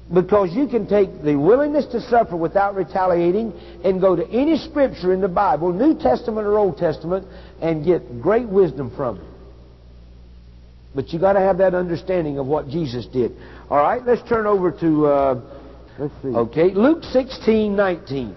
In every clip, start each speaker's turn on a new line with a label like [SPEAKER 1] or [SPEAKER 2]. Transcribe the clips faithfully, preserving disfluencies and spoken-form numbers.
[SPEAKER 1] Because you can take the willingness to suffer without retaliating and go to any scripture in the Bible, New Testament or Old Testament, and get great wisdom from it. But you got to have that understanding of what Jesus did. All right, let's turn over to uh, let's see. Okay, Luke sixteen nineteen,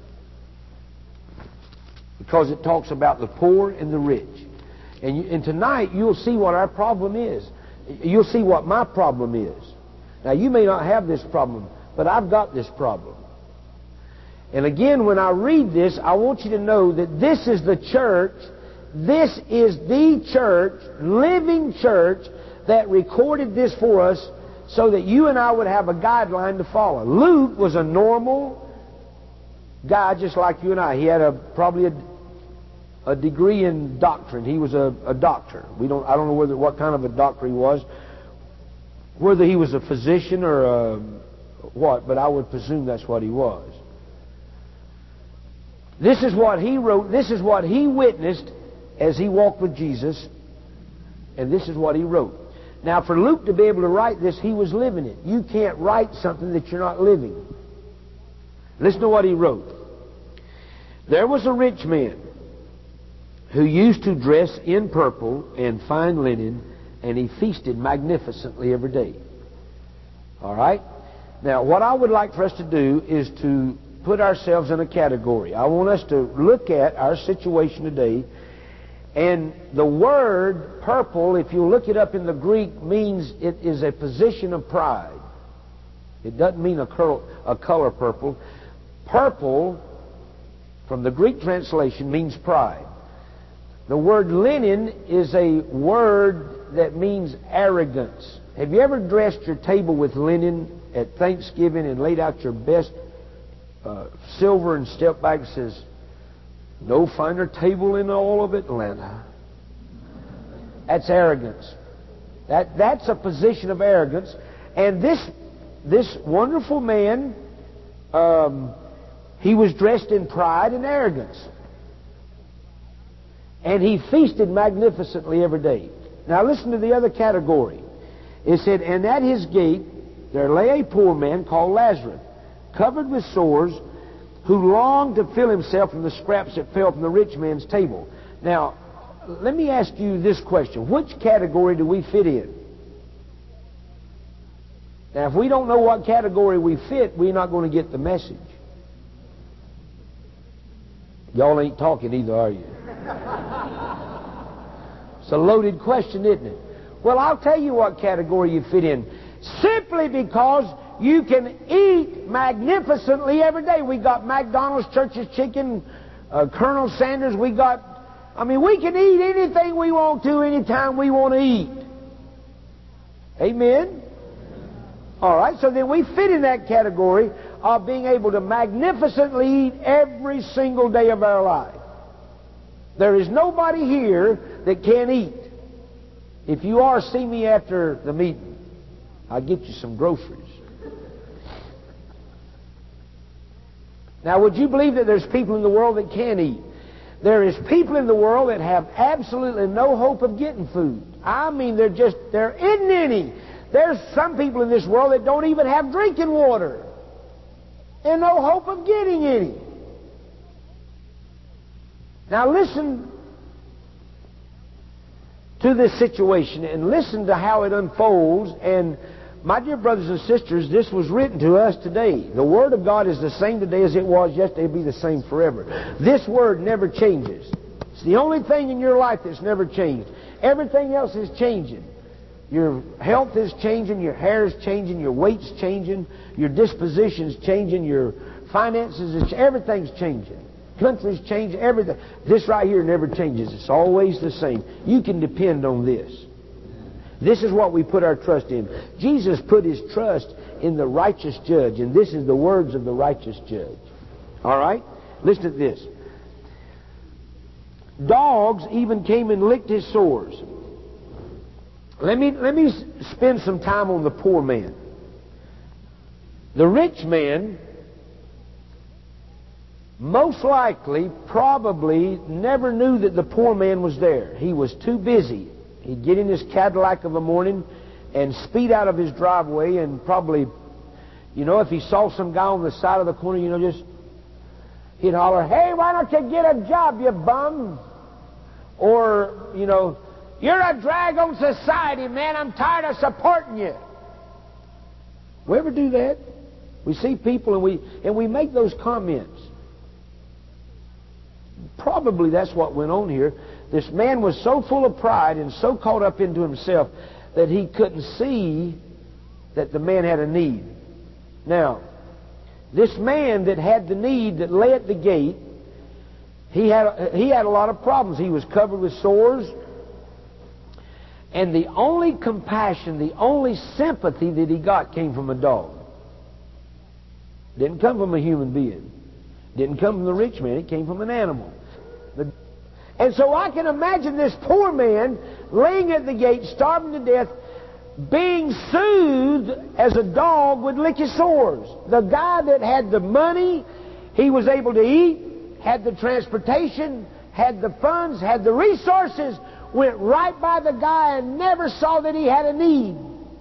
[SPEAKER 1] because it talks about the poor and the rich. And, you, and tonight you'll see what our problem is. You'll see what my problem is. Now, you may not have this problem, but I've got this problem. And again, when I read this, I want you to know that this is the church, this is the church, living church, that recorded this for us so that you and I would have a guideline to follow. Luke was a normal guy just like you and I. He had a probably a, a degree in doctrine. He was a, a doctor. We don't. I don't know whether what kind of a doctor he was. Whether he was a physician or a what, but I would presume that's what he was. This is what he wrote, this is what he witnessed as he walked with Jesus, and this is what he wrote. Now, for Luke to be able to write this, he was living it. You can't write something that you're not living. Listen to what he wrote. There was a rich man who used to dress in purple and fine linen, and he feasted magnificently every day. All right? Now, what I would like for us to do is to put ourselves in a category. I want us to look at our situation today. And the word purple, if you look it up in the Greek, means it is a position of pride. It doesn't mean a color, a color purple. Purple, from the Greek translation, means pride. The word linen is a word that means arrogance. Have you ever dressed your table with linen at Thanksgiving and laid out your best uh, silver and stepped back and says, "No finer table in all of Atlanta"? That's arrogance. That that's a position of arrogance. And this this wonderful man, um, he was dressed in pride and arrogance, and he feasted magnificently every day. Now listen to the other category. It said, "And at his gate there lay a poor man called Lazarus, covered with sores, who longed to fill himself from the scraps that fell from the rich man's table." Now, let me ask you this question. Which category do we fit in? Now, if we don't know what category we fit, we're not going to get the message. Y'all ain't talking either, are you? It's a loaded question, isn't it? Well, I'll tell you what category you fit in. Simply because you can eat magnificently every day. We got McDonald's, Church's Chicken, uh, Colonel Sanders. We got, I mean, we can eat anything we want to anytime we want to eat. Amen? All right, so then we fit in that category of being able to magnificently eat every single day of our life. There is nobody here that can't eat. If you are, see me after the meeting. I'll get you some groceries. Now, would you believe that there's people in the world that can't eat? There is people in the world that have absolutely no hope of getting food. I mean, there just there isn't any. There's some people in this world that don't even have drinking water, and no hope of getting any. Now listen to this situation and listen to how it unfolds. And my dear brothers and sisters, this was written to us today. The Word of God is the same today as it was yesterday. It'll be the same forever. This Word never changes. It's the only thing in your life that's never changed. Everything else is changing. Your health is changing, your hair is changing, your weight's changing, your disposition's changing, your finances, is, everything's changing. Countries change, everything. This right here never changes. It's always the same. You can depend on this. This is what we put our trust in. Jesus put His trust in the righteous judge, and this is the words of the righteous judge. All right? Listen to this. Dogs even came and licked His sores. Let me, let me spend some time on the poor man. The rich man most likely, probably, never knew that the poor man was there. He was too busy. He'd get in his Cadillac of a morning and speed out of his driveway and probably You know, if he saw some guy on the side of the corner, you know, just, he'd holler, "Hey, why don't you get a job, you bum?" Or, you know, "You're a drag on society, man. I'm tired of supporting you." We ever do that? We see people and we and we make those comments. Probably that's what went on here. This man was so full of pride and so caught up into himself that he couldn't see that the man had a need. Now, this man that had the need, that lay at the gate, he had he had a lot of problems. He was covered with sores. And the only compassion, the only sympathy that he got came from a dog. Didn't come from a human being. Didn't come from the rich man. It came from an animal. And so I can imagine this poor man laying at the gate, starving to death, being soothed as a dog would lick his sores. The guy that had the money, he was able to eat, had the transportation, had the funds, had the resources, went right by the guy and never saw that he had a need.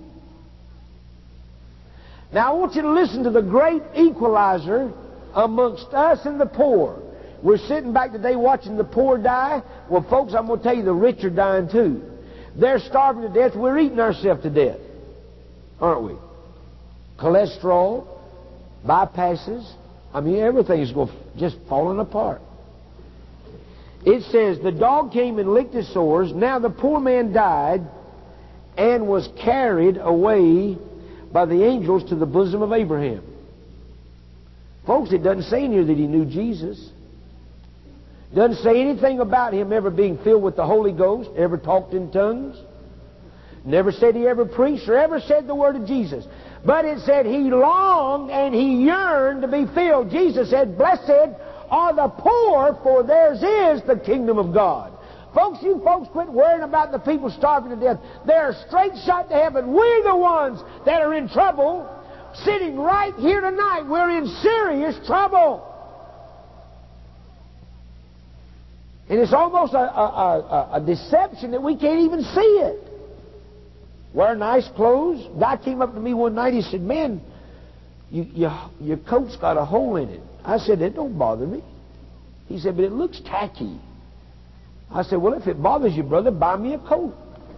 [SPEAKER 1] Now I want you to listen to the great equalizer amongst us and the poor. We're sitting back today watching the poor die. Well, folks, I'm going to tell you the rich are dying too. They're starving to death. We're eating ourselves to death. Aren't we? Cholesterol, bypasses. I mean, everything's going just falling apart. It says, the dog came and licked his sores. Now the poor man died and was carried away by the angels to the bosom of Abraham. Folks, it doesn't say in here that he knew Jesus. It doesn't say anything about him ever being filled with the Holy Ghost, ever talked in tongues. Never said he ever preached or ever said the word of Jesus. But it said he longed and he yearned to be filled. Jesus said, "Blessed are the poor, for theirs is the kingdom of God." Folks, you folks quit worrying about the people starving to death. They're straight shot to heaven. We're the ones that are in trouble. Sitting right here tonight, we're in serious trouble. And it's almost a, a, a, a deception that we can't even see it. Wear nice clothes. Guy came up to me one night, he said, "Man, you, you, your coat's got a hole in it." I said, "It don't bother me." He said, "But it looks tacky." I said, "Well, if it bothers you, brother, buy me a coat."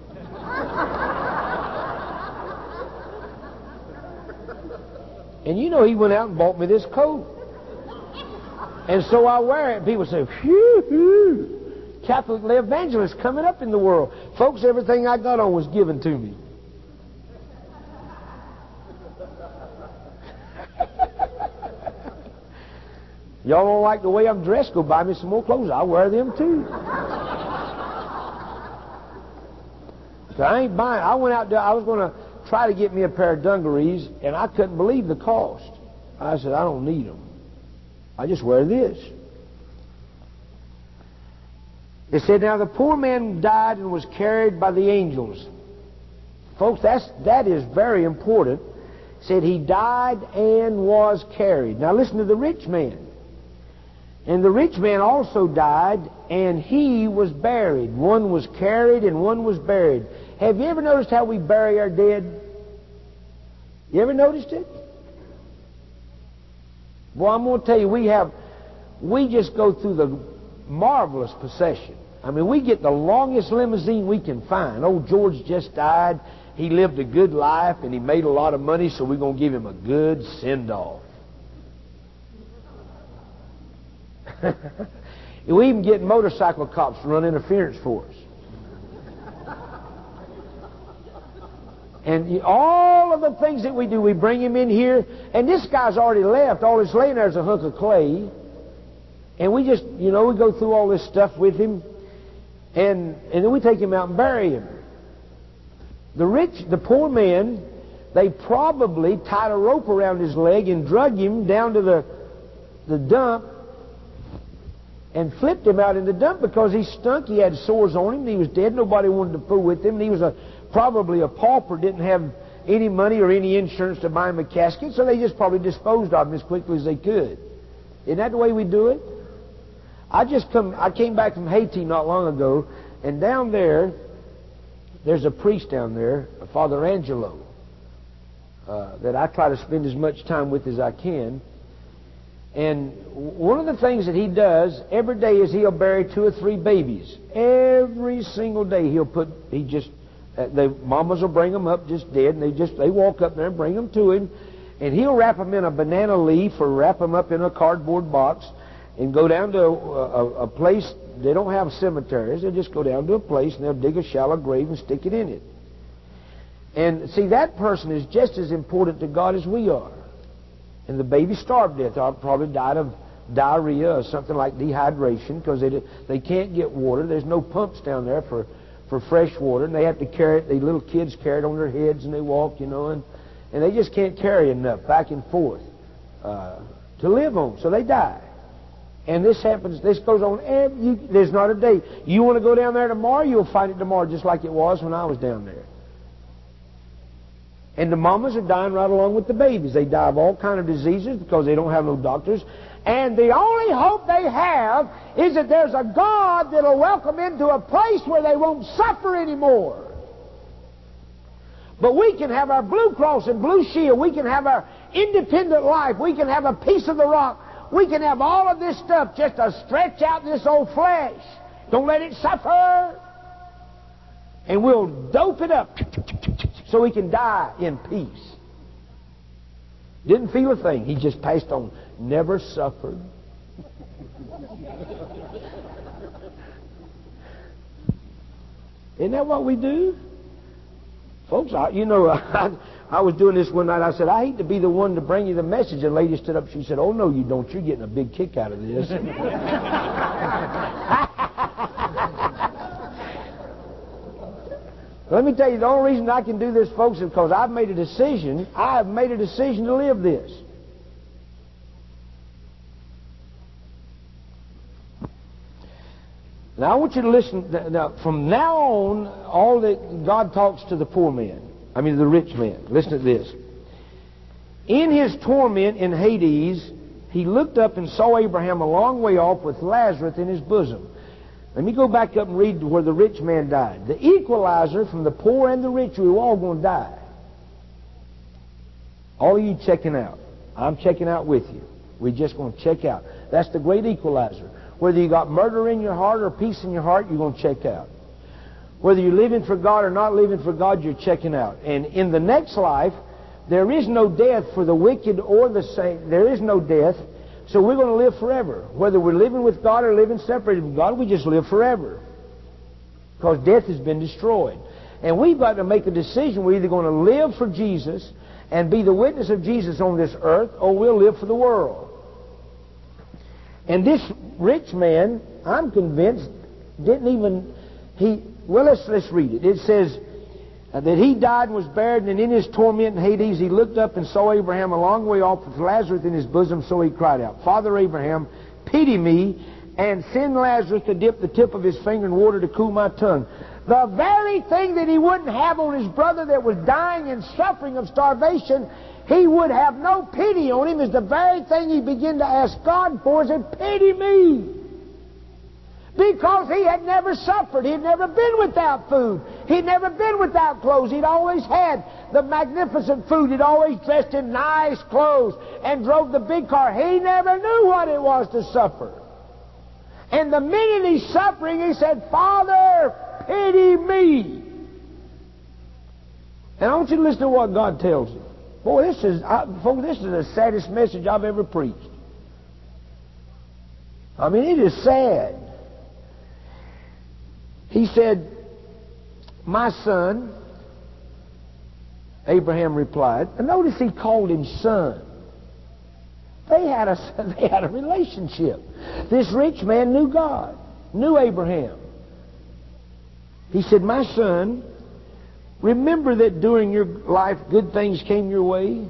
[SPEAKER 1] And you know, he went out and bought me this coat. And so I wear it, and people say, "Phew, phew, Catholic evangelist coming up in the world." Folks, everything I got on was given to me. Y'all don't like the way I'm dressed? Go buy me some more clothes. I'll wear them too. So I ain't buying. I went out there. I was going to try to get me a pair of dungarees, and I couldn't believe the cost. I said, "I don't need them. I just wear this." It said, "Now the poor man died and was carried by the angels." Folks, that's, that is very important. It said he died and was carried. Now listen to the rich man. "And the rich man also died, and he was buried." One was carried and one was buried. Have you ever noticed how we bury our dead? You ever noticed it? Well, I'm going to tell you, we have, we just go through the marvelous procession. I mean, we get the longest limousine we can find. Old George just died. He lived a good life, and he made a lot of money, so we're going to give him a good send-off. We even get motorcycle cops to run interference for us. And all of the things that we do, we bring him in here, and this guy's already left. All he's laying there is a hunk of clay. And we just, you know, we go through all this stuff with him, and, and then we take him out and bury him. The rich, the poor man, they probably tied a rope around his leg and drug him down to the, the dump and flipped him out in the dump because he stunk. He had sores on him. He was dead. Nobody wanted to fool with him. And he was a probably a pauper, didn't have any money or any insurance to buy him a casket, so they just probably disposed of him as quickly as they could. Isn't that the way we do it? I just come. I came back from Haiti not long ago, and down there, there's a priest down there, Father Angelo. uh, that I try to spend as much time with as I can. And one of the things that he does every day is he'll bury two or three babies. Every single day he'll put, he just, uh, the mamas will bring them up just dead, and they just, they walk up there and bring them to him. And he'll wrap them in a banana leaf or wrap them up in a cardboard box and go down to a, a, a place. They don't have cemeteries. They just go down to a place and they'll dig a shallow grave and stick it in it. And see, that person is just as important to God as we are. And the baby starved to death. Or probably died of diarrhea or something like dehydration because they, they can't get water. There's no pumps down there for, for fresh water. And they have to carry it. The little kids carry it on their heads and they walk, you know, and, and they just can't carry enough back and forth uh, to live on. So they die. And this happens, this goes on every, you, there's not a day. You want to go down there tomorrow, you'll find it tomorrow just like it was when I was down there. And the mamas are dying right along with the babies. They die of all kind of diseases because they don't have no doctors. And the only hope they have is that there's a God that'll welcome into a place where they won't suffer anymore. But we can have our Blue Cross and Blue Shield. We can have our independent life. We can have a piece of the rock. We can have all of this stuff just to stretch out this old flesh. Don't let it suffer. And we'll dope it up so we can die in peace. Didn't feel a thing. He just passed on. Never suffered. Isn't that what we do? Folks, I, you know, I, I was doing this one night. I said, I hate to be the one to bring you the message. And a lady stood up. She said, oh, no, you don't. You're getting a big kick out of this. Let me tell you, the only reason I can do this, folks, is because I've made a decision. I have made a decision to live this. Now, I want you to listen. Now, from now on, all that God talks to the poor man, I mean the rich man. Listen to this. In his torment in Hades, he looked up and saw Abraham a long way off with Lazarus in his bosom. Let me go back up and read where the rich man died. The equalizer from the poor and the rich, we were all going to die. All of you checking out. I'm checking out with you. We're just going to check out. That's the great equalizer. Whether you got murder in your heart or peace in your heart, you're going to check out. Whether you're living for God or not living for God, you're checking out. And in the next life, there is no death for the wicked or the saint. There is no death. So we're going to live forever. Whether we're living with God or living separated from God, we just live forever. Because death has been destroyed. And we've got to make a decision. We're either going to live for Jesus and be the witness of Jesus on this earth, or we'll live for the world. And this rich man, I'm convinced, didn't even, he, well, let's, let's read it. It says uh, that he died and was buried, and in his torment in Hades, he looked up and saw Abraham a long way off with Lazarus in his bosom, so he cried out, Father Abraham, pity me, and send Lazarus to dip the tip of his finger in water to cool my tongue. The very thing that he wouldn't have on his brother that was dying and suffering of starvation, he would have no pity on him, is the very thing he began to ask God for. He said, pity me. Because he had never suffered. He'd never been without food. He'd never been without clothes. He'd always had the magnificent food. He'd always dressed in nice clothes and drove the big car. He never knew what it was to suffer. And the minute he's suffering, he said, Father, pity me. And I want you to listen to what God tells him. Boy, this is, I, folks, this is the saddest message I've ever preached. I mean, it is sad. He said, my son, Abraham replied. And notice he called him son. They had a, they had a relationship. This rich man knew God, knew Abraham. He said, my son, remember that during your life good things came your way.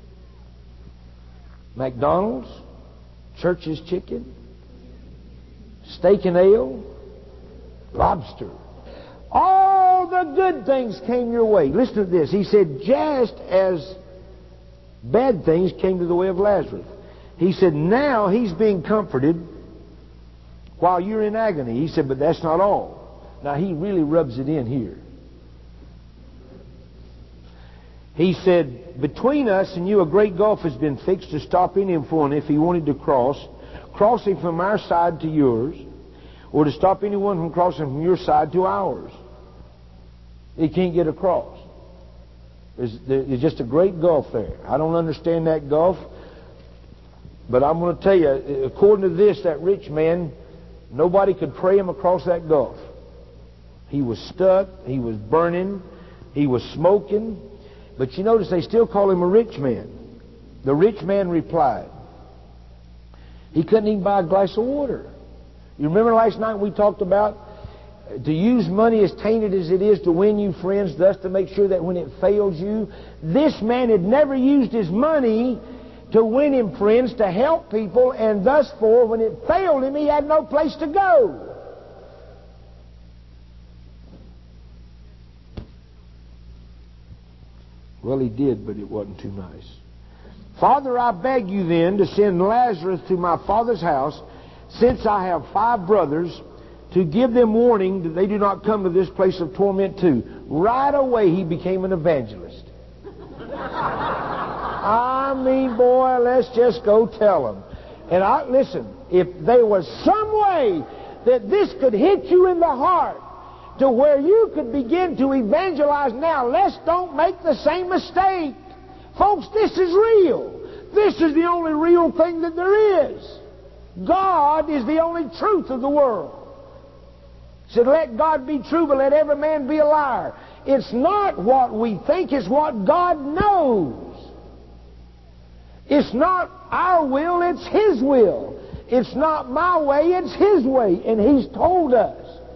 [SPEAKER 1] McDonald's, Church's Chicken, steak and ale, lobster. All the good things came your way. Listen to this. He said, just as bad things came to the way of Lazarus. He said, now he's being comforted while you're in agony. He said, but that's not all. Now he really rubs it in here. He said, between us and you a great gulf has been fixed to stop anyone from, if he wanted to cross, crossing from our side to yours, or to stop anyone from crossing from your side to ours. He can't get across. There's, there's just a great gulf there. I don't understand that gulf, but I'm going to tell you, according to this, that rich man, nobody could pray him across that gulf. He was stuck, he was burning, he was smoking. But you notice they still call him a rich man. The rich man replied, he couldn't even buy a glass of water. You remember last night we talked about to use money as tainted as it is to win you friends, thus to make sure that when it fails you. This man had never used his money to win him friends, to help people, and thus for when it failed him, he had no place to go. Well, he did, but it wasn't too nice. Father, I beg you then to send Lazarus to my father's house, since I have five brothers, to give them warning that they do not come to this place of torment too. Right away he became an evangelist. I mean, boy, let's just go tell them. And I listen, if there was some way that this could hit you in the heart to where you could begin to evangelize now, let's don't make the same mistake. Folks, this is real. This is the only real thing that there is. God is the only truth of the world. He said, let God be true, but let every man be a liar. It's not what we think, it's what God knows. It's not our will, it's His will. It's not my way, it's His way. And He's told us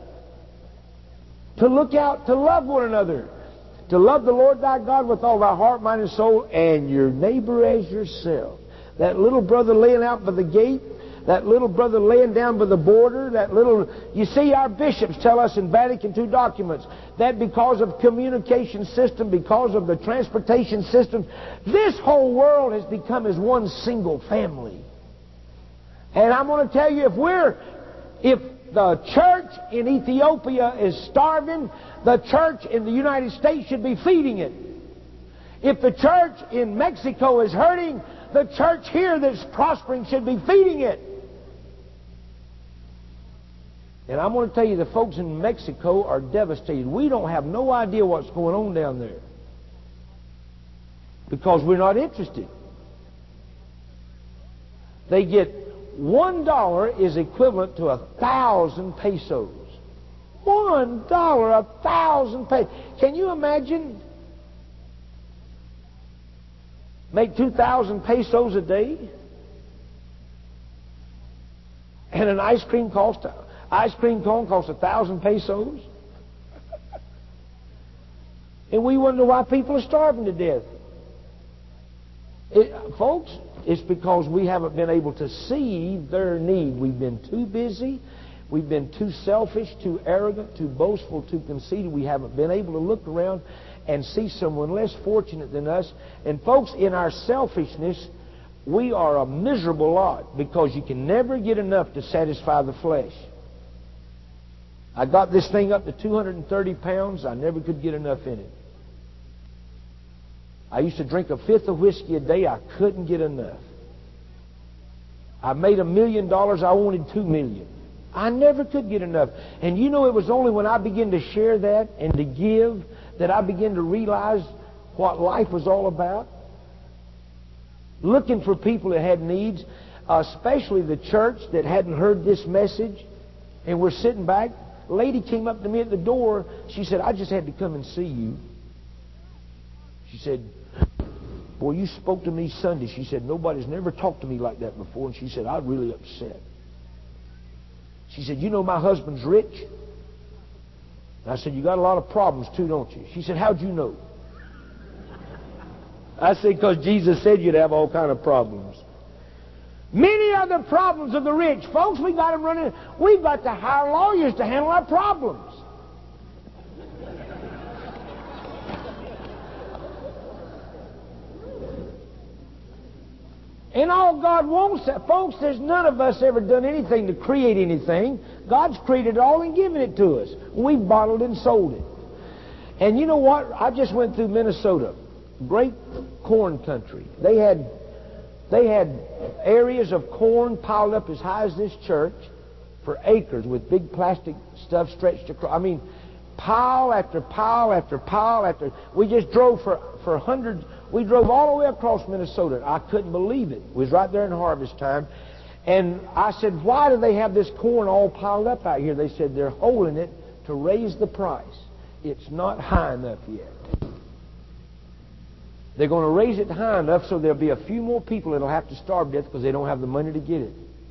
[SPEAKER 1] to look out, to love one another, to love the Lord thy God with all thy heart, mind, and soul, and your neighbor as yourself. That little brother laying out by the gate, that little brother laying down by the border, that little... You see, our bishops tell us in Vatican two documents that because of communication system, because of the transportation system, this whole world has become as one single family. And I'm going to tell you, if we're... If the church in Ethiopia is starving, the church in the United States should be feeding it. If the church in Mexico is hurting, the church here that's prospering should be feeding it. And I'm going to tell you, the folks in Mexico are devastated. We don't have no idea what's going on down there because we're not interested. They get one dollar is equivalent to a thousand pesos. One dollar, a thousand pesos. Can you imagine? Make two thousand pesos a day, and an ice cream cost ice cream cone costs a thousand pesos. And we wonder why people are starving to death. It, folks, it's because we haven't been able to see their need. We've been too busy. We've been too selfish, too arrogant, too boastful, too conceited. We haven't been able to look around and see someone less fortunate than us. And folks, in our selfishness, we are a miserable lot because you can never get enough to satisfy the flesh. I got this thing up to two hundred thirty pounds. I never could get enough in it. I used to drink a fifth of whiskey a day. I couldn't get enough. I made a million dollars. I wanted two million. I never could get enough. And you know, it was only when I began to share that and to give that I began to realize what life was all about. Looking for people that had needs, especially the church that hadn't heard this message. And we're sitting back. A lady came up to me at the door. She said, I just had to come and see you. She said, boy, you spoke to me Sunday. She said, nobody's never talked to me like that before. And she said, I'm really upset. She said, you know my husband's rich? And I said, you got a lot of problems too, don't you? She said, how'd you know? I said, because Jesus said you'd have all kind of problems. Many are the problems of the rich. Folks, we got them running. We've got to hire lawyers to handle our problems. And all God wants, folks, there's none of us ever done anything to create anything. God's created it all and given it to us. We've bottled and sold it. And you know what? I just went through Minnesota. great corn country. They had they had areas of corn piled up as high as this church for acres with big plastic stuff stretched across. I mean, pile after pile after pile after. We just drove for, for hundreds. We drove all the way across Minnesota. I couldn't believe it. It was right there in harvest time. And I said, why do they have this corn all piled up out here? They said they're holding it to raise the price. It's not high enough yet. They're going to raise it high enough so there'll be a few more people that'll have to starve to death because they don't have the money to get it.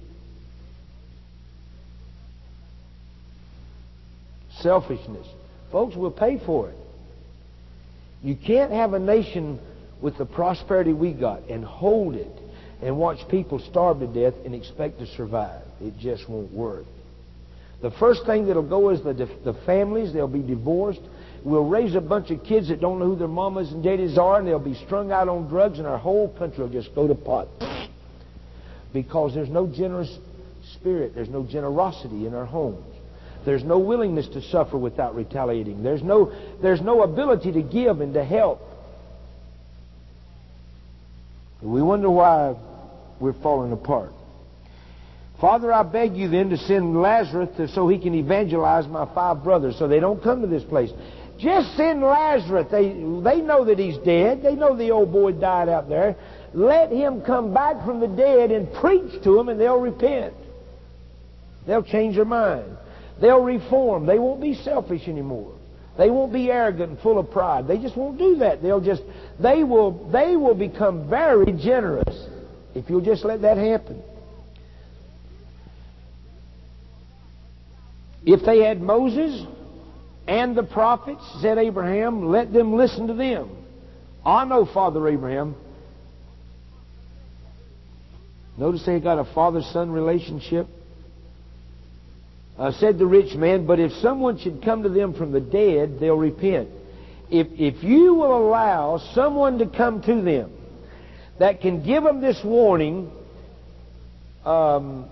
[SPEAKER 1] Selfishness. Folks, we'll pay for it. You can't have a nation with the prosperity we got and hold it and watch people starve to death and expect to survive. It just won't work. The first thing that'll go is the, the families. They'll be divorced. We'll raise a bunch of kids that don't know who their mamas and daddies are, and they'll be strung out on drugs, and our whole country will just go to pot. Because there's no generous spirit. There's no generosity in our homes. There's no willingness to suffer without retaliating. There's no, there's no ability to give and to help. We wonder why we're falling apart. Father, I beg you then to send Lazarus to, so he can evangelize my five brothers so they don't come to this place. Just send Lazarus. They, they know that he's dead. They know the old boy died out there. Let him come back from the dead and preach to them, and they'll repent. They'll change their mind. They'll reform. They won't be selfish anymore. They won't be arrogant and full of pride. They just won't do that. They'll just, they will, they will become very generous if you'll just let that happen. If they had Moses and the prophets, said Abraham, let them listen to them. I know, Father Abraham. Notice they got a father-son relationship. Uh, said the rich man, but if someone should come to them from the dead, they'll repent. If, if you will allow someone to come to them that can give them this warning, um,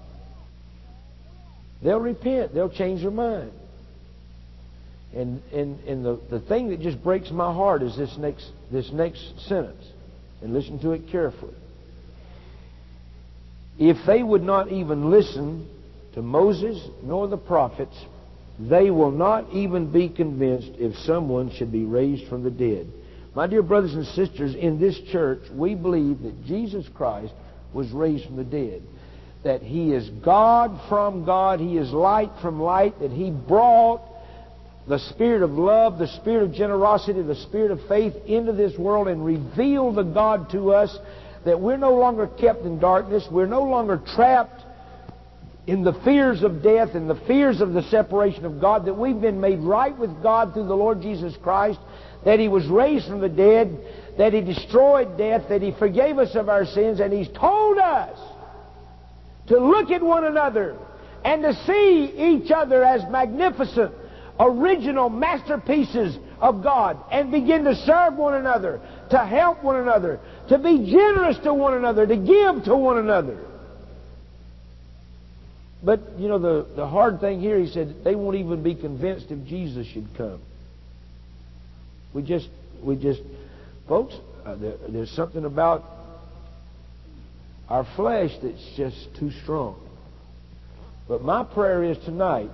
[SPEAKER 1] they'll repent. They'll change their mind. And, and, and the, the thing that just breaks my heart is this next, this next sentence. And listen to it carefully. If they would not even listen to Moses nor the prophets, they will not even be convinced if someone should be raised from the dead. My dear brothers and sisters, in this church, we believe that Jesus Christ was raised from the dead. That He is God from God, He is light from light, that He brought the spirit of love, the spirit of generosity, the spirit of faith into this world and revealed the God to us, that we're no longer kept in darkness, we're no longer trapped in the fears of death and the fears of the separation of God, that we've been made right with God through the Lord Jesus Christ, that He was raised from the dead, that He destroyed death, that He forgave us of our sins, and He's told us to look at one another and to see each other as magnificent, original masterpieces of God, and begin to serve one another, to help one another, to be generous to one another, to give to one another. But, you know, the, the hard thing here, he said, they won't even be convinced if Jesus should come. We just, we just, folks, uh, there, there's something about our flesh that's just too strong. But my prayer is tonight,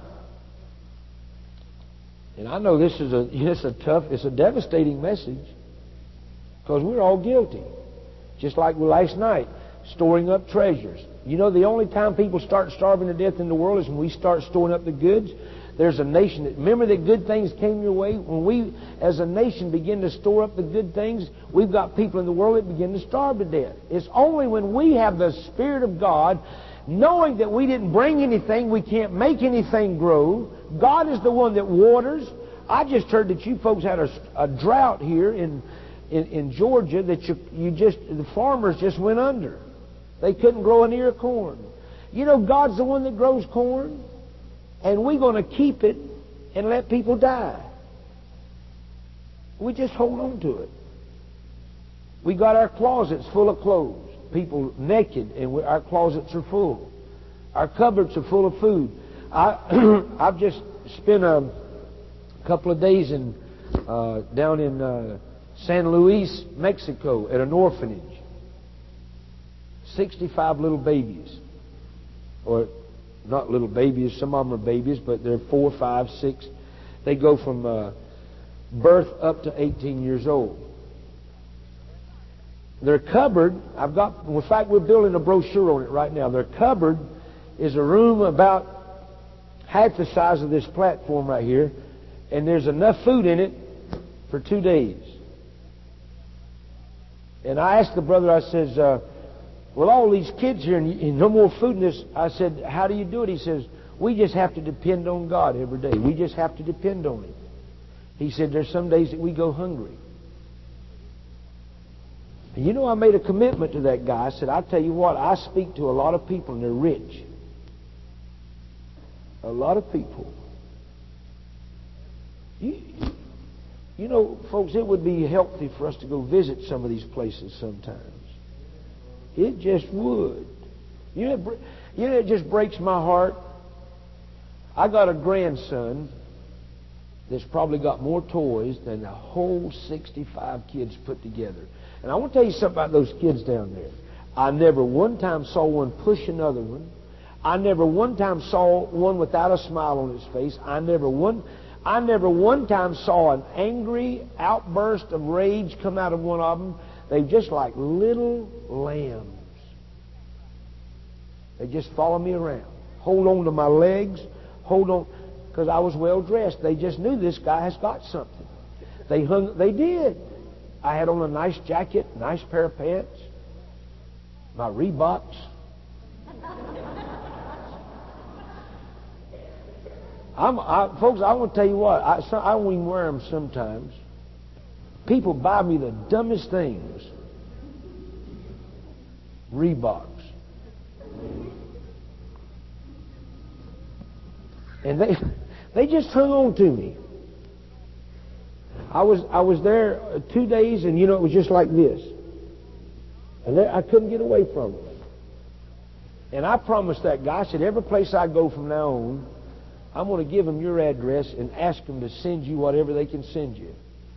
[SPEAKER 1] and I know this is a, it's a tough, it's a devastating message, because we're all guilty. Just like last night, storing up treasures. You know, the only time people start starving to death in the world is when we start storing up the goods. There's a nation that, remember that good things came your way? When we, as a nation, begin to store up the good things, we've got people in the world that begin to starve to death. It's only when we have the Spirit of God, knowing that we didn't bring anything, we can't make anything grow. God is the one that waters. I just heard that you folks had a, a drought here in, in, in Georgia that you, you just, the farmers just went under. They couldn't grow an ear of corn. You know, God's the one that grows corn, and we're going to keep it and let people die. We just hold on to it. We got our closets full of clothes. People naked, and we, our closets are full. Our cupboards are full of food. I, I've just spent a couple of days in uh, down in uh, San Luis, Mexico, at an orphanage. sixty-five little babies. Or not little babies, some of them are babies, but they're four, five, six. They go from uh, birth up to eighteen years old. Their cupboard, I've got, in fact, we're building a brochure on it right now. Their cupboard is a room about half the size of this platform right here, and there's enough food in it for two days. And I asked the brother, I says, uh, well, all these kids here, and, and no more food in this. I said, how do you do it? He says, we just have to depend on God every day. We just have to depend on Him. He said, there's some days that we go hungry. And you know, I made a commitment to that guy. I said, I'll tell you what, I speak to a lot of people, and they're rich. A lot of people. You, you know, folks, it would be healthy for us to go visit some of these places sometimes. It just would. You know, you know, it just breaks my heart. I got a grandson that's probably got more toys than the whole sixty-five kids put together. And I want to tell you something about those kids down there. I never one time saw one push another one. I never one time saw one without a smile on his face. I never one, I never one time saw an angry outburst of rage come out of one of them. They're just like little lambs. They just follow me around. Hold on to my legs. Hold on. Because I was well dressed. They just knew this guy has got something. They hung. They did. I had on a nice jacket, nice pair of pants, my Reeboks. I'm, I, folks, I want to tell you what. I, so, I won't even wear them sometimes. People buy me the dumbest things. Reeboks. And they they just hung on to me. I was I was there two days, and you know, it was just like this. And there, I couldn't get away from them. And I promised that guy, I said, every place I go from now on, I'm going to give them your address and ask them to send you whatever they can send you.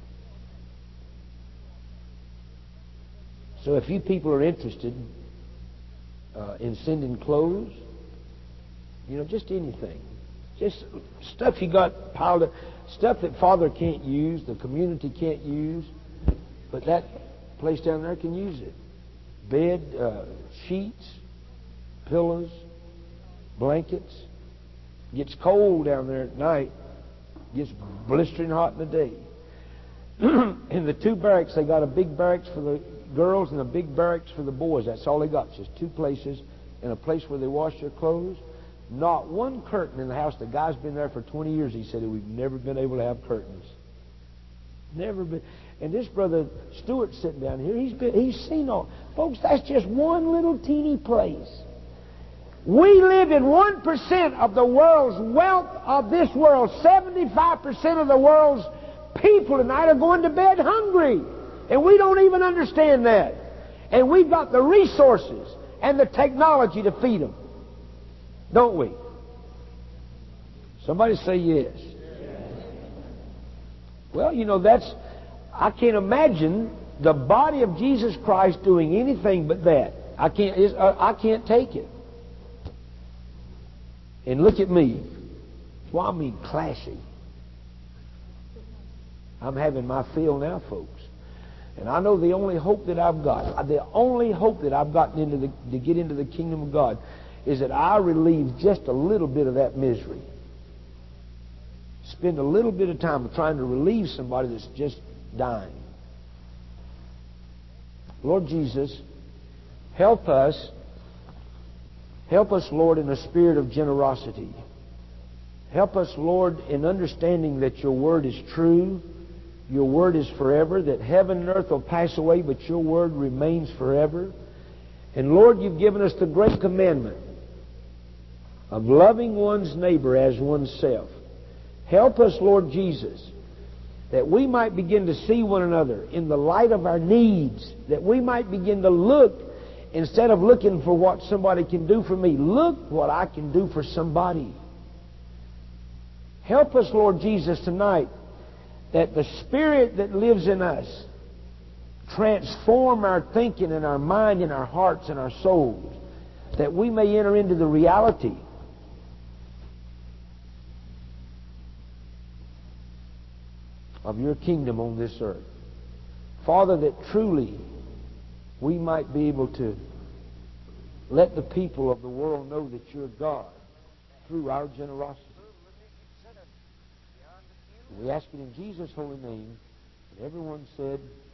[SPEAKER 1] So if you people are interested uh, in sending clothes, you know, just anything. Just stuff you got piled up. Stuff that Father can't use, the community can't use, but that place down there can use it. Bed, uh, sheets, pillows, blankets. It gets cold down there at night. It gets blistering hot in the day. In the two barracks, they got a big barracks for the girls and a big barracks for the boys. That's all they got. It's just two places and a place where they wash their clothes. Not one curtain in the house. The guy's been there for twenty years. He said that we've never been able to have curtains. Never been. And this brother Stewart's sitting down here. He's been, he's seen all. Folks, that's just one little teeny place. We live in one percent of the world's wealth of this world. seventy-five percent of the world's people tonight are going to bed hungry. And we don't even understand that. And we've got the resources and the technology to feed them. Don't we? Somebody say yes. Well, you know, that's, I can't imagine the body of Jesus Christ doing anything but that. I can't, I can't take it. And look at me. Well, I mean classy. I'm having my fill now, folks. And I know the only hope that I've got, the only hope that I've gotten into the, to get into the kingdom of God is that I relieve just a little bit of that misery. Spend a little bit of time trying to relieve somebody that's just dying. Lord Jesus, help us. Help us, Lord, in a spirit of generosity. Help us, Lord, in understanding that your word is true. Your word is forever, that heaven and earth will pass away, but your word remains forever. And Lord, you've given us the great commandment of loving one's neighbor as oneself. Help us, Lord Jesus, that we might begin to see one another in the light of our needs, that we might begin to look, instead of looking for what somebody can do for me, look what I can do for somebody. Help us, Lord Jesus, tonight, that the Spirit that lives in us transform our thinking and our mind and our hearts and our souls, that we may enter into the reality of your kingdom on this earth. Father, that truly we might be able to let the people of the world know that you're God through our generosity. We ask it in Jesus' holy name. And everyone said,